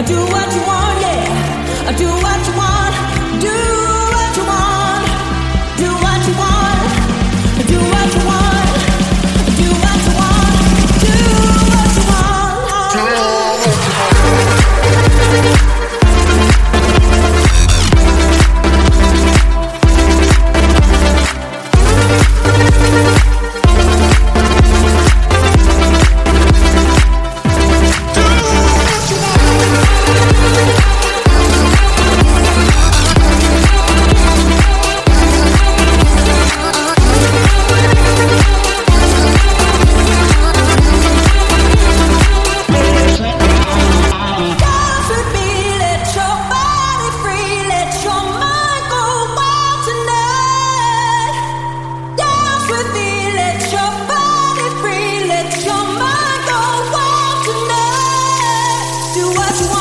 do what you want, yeah. Do what you want, do what you want, do what you want, do what you want, do what you want, do what you want. Do what you want. Do what you want.